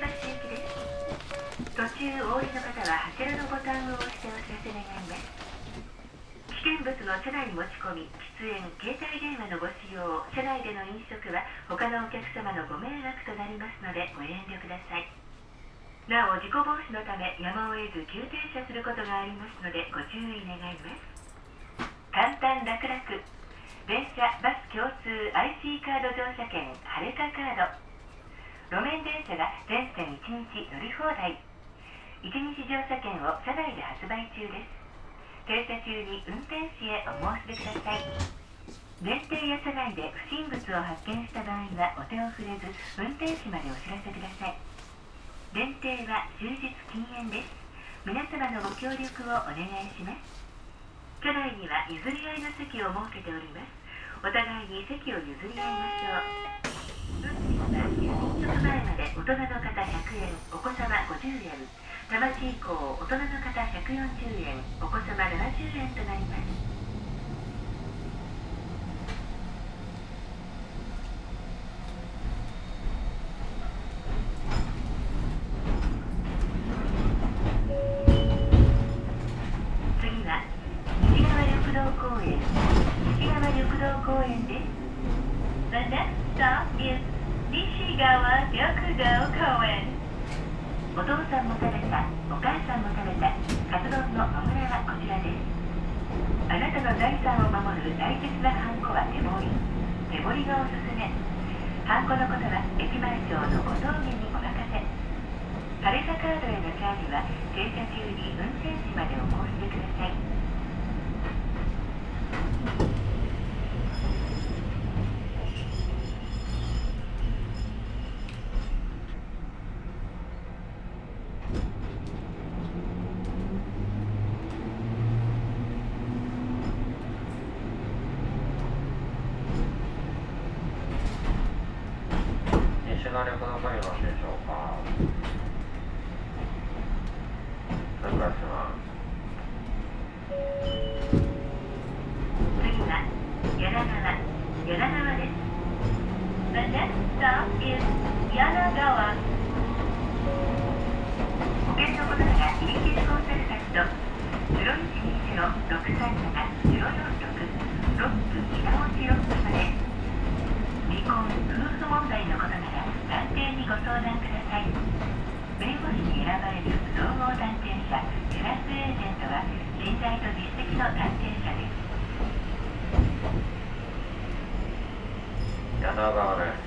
行きです。途中お降りの方は柱のボタンを押してお知らせ願います。危険物の車内持ち込み、喫煙、携帯電話のご使用、車内での飲食は他のお客様のご迷惑となりますのでご遠慮ください。なお、事故防止のためやむを得ず急停車することがありますのでご注意願います。簡単楽々、電車、バス共通 IC カード乗車券、ハレカカード。路面電車が全線1日乗り放題。1日乗車券を車内で発売中です。停車中に運転士へお申し出ください。電停や車内で不審物を発見した場合はお手を触れず運転士までお知らせください。電停は終日禁煙です。皆様のご協力をお願いします。車内には譲り合いの席を設けております。お互いに席を譲り合いましょう。運賃は入場前まで大人の方100円、お子様50円、田町以降大人の方140円、お子様70円となります。お父さんも食べた、お母さんも食べた、カツ丼の野村はこちらです。あなたの財産を守る大切なハンコは手彫り。手彫りがおすすめ。ハンコのことは駅前長のご当人にお任せ。ハレサカードへのチャージは停車中に運転士までお申し出ください。 ご覧くださいますでしょうか。通過します。 次は柳川です。The next stop is 柳川。保険のことならイギリスコンサルタント0120-637-046ロック北落ちロックまで。離婚、夫婦問題のことなら探偵にご相談ください。弁護士に選ばれる総合探偵社テラスエージェントは信頼と実績の探偵社です。 柳川です。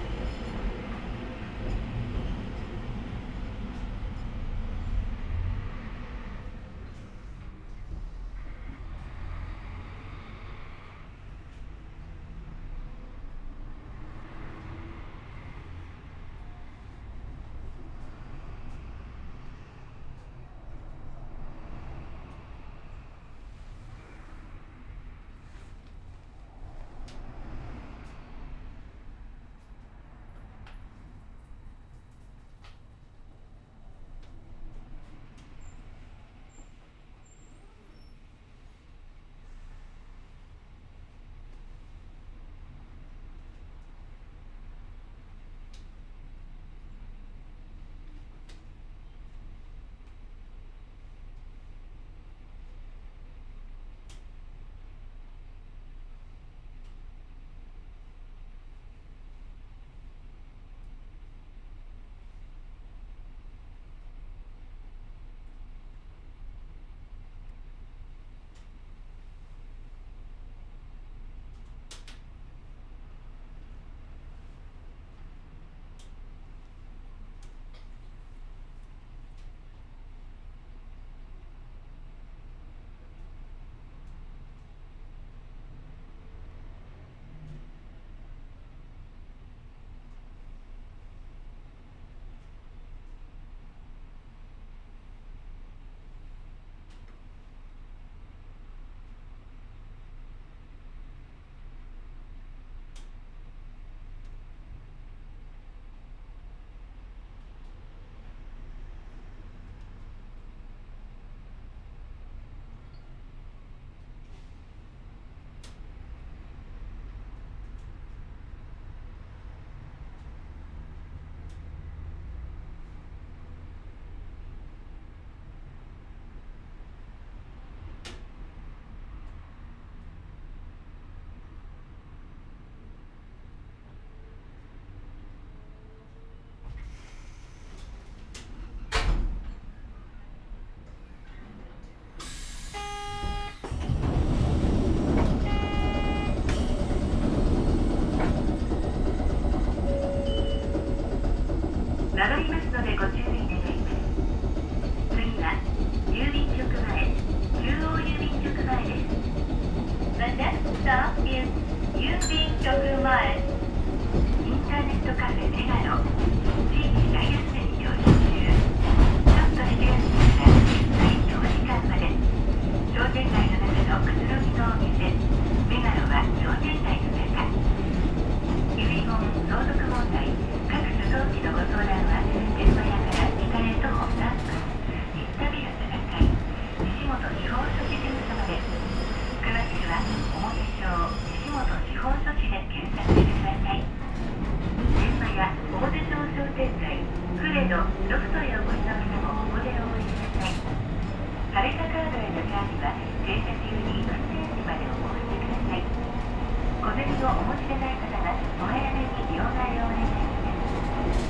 ド、ロフトへお越しの方もここでお降りください。晴れたカードへのチャージは停車中に運転時までお申し出ください。小銭をお持ちでない方はお早めに両替をお願いします。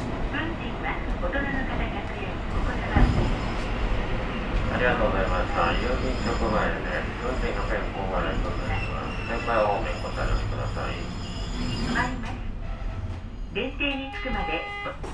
運賃は大人の方100円、お子様ありがとうございました。郵便局前で運賃の変更がないとなります。先輩方面ご対応ください。 止まります。電停に着くまで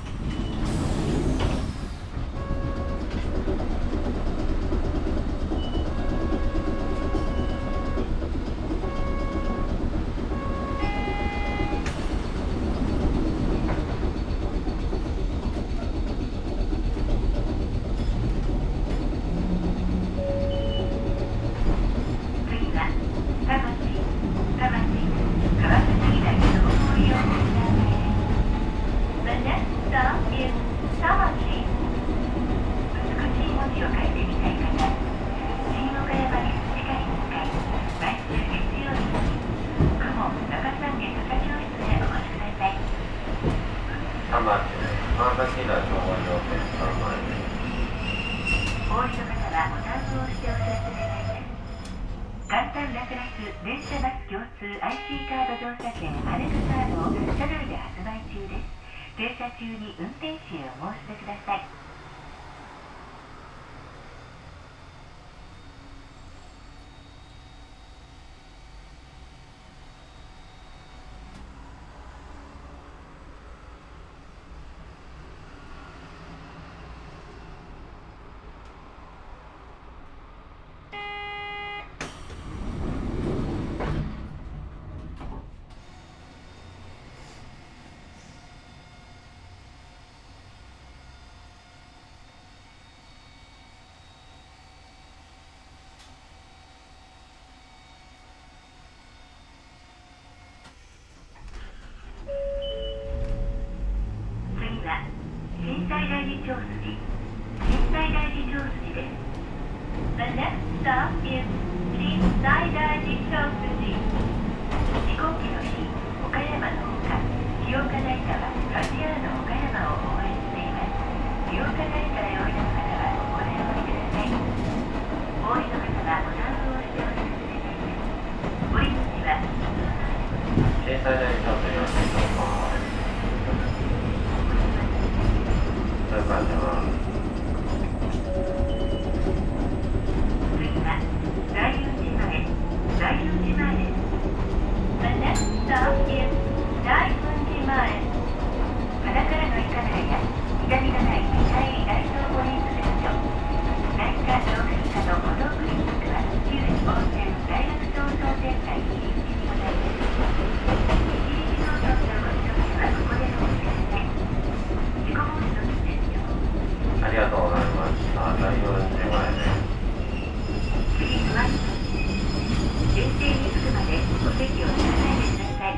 電車バス共通 IC カード乗車券アネクカードを車内で発売中です。停車中に運転士へお申し出ください。心斎大寺町筋、心斎大寺町筋です。The next stop is 心斎大寺町筋。飛行機の日、岡山の丘、清岡台からファジアーノ岡山を応援しています。清岡台からお降りの方はここでお降りください。お降りの方はボタンを押してお知らせ願います。降り口は心斎大寺町とよろしいでしょうか。そういう感じは次は大雲寺前、大雲寺前です。The next stop is 大雲寺前。鼻からの行かないや痛みのない痛い大東ポリープセント。内科、老婦科の歩道クリニックは旧温泉大学総総店内入り口にございます。入り口のお越しの方はここでお降りください。事故防止の必要ありがとうございました。大雲寺前です。 次座ります。電停に着くまでお席を立たないでください。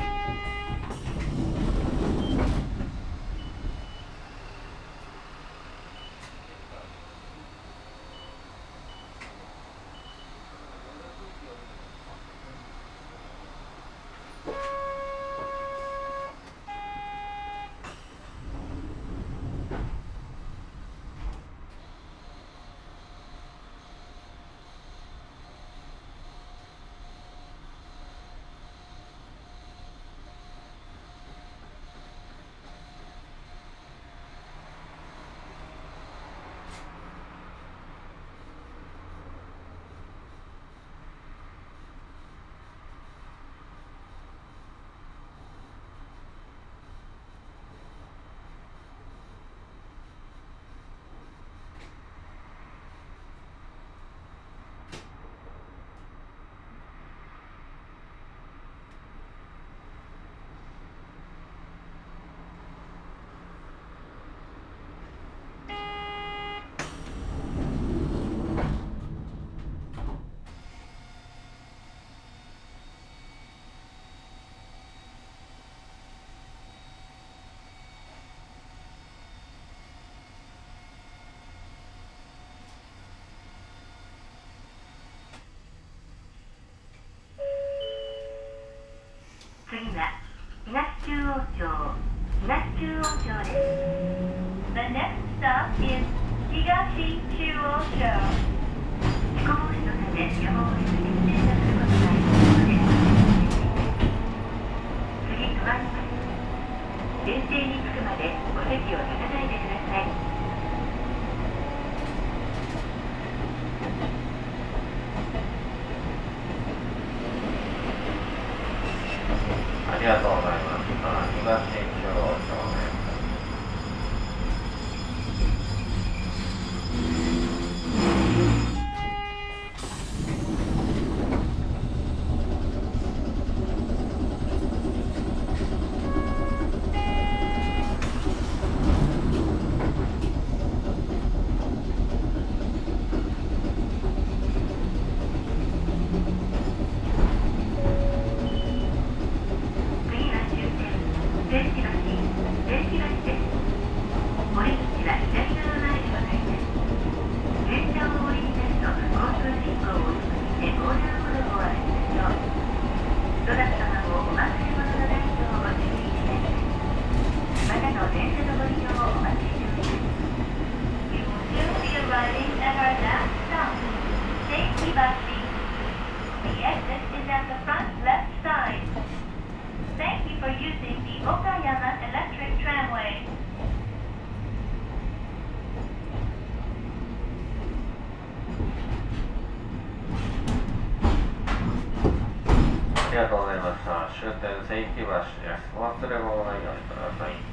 次は東中央町、東中央町です。The next stop is Higashi Chuo-sho. 事故防止のためやむを得ずに停車することがありますので、次止まります。電停に着くまでお席を立たないでください。 ありがとうございました。東中央正面。ありがとうございました。終点関橋です。お忘れ物ないようにください。